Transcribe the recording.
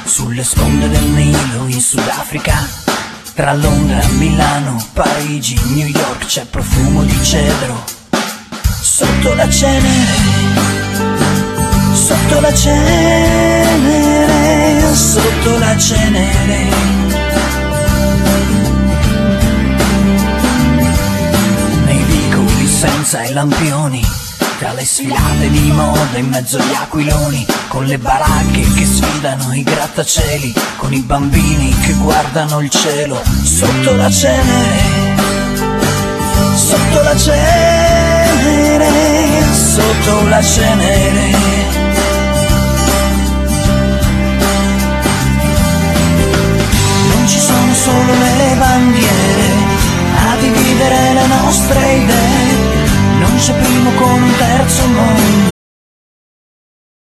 sulle sponde del Nilo in Sudafrica, tra Londra, Milano, Parigi, New York c'è profumo di cedro. Sotto la cenere, sotto la cenere, sotto la cenere. Nei vicoli senza i lampioni, tra le sfilate di moda in mezzo agli aquiloni, con le baracche che sfidano i grattacieli, con i bambini che guardano il cielo. Sotto la cenere, sotto la cenere, sotto la cenere. Non ci sono solo le bandiere a dividere le nostre idee, non c'è più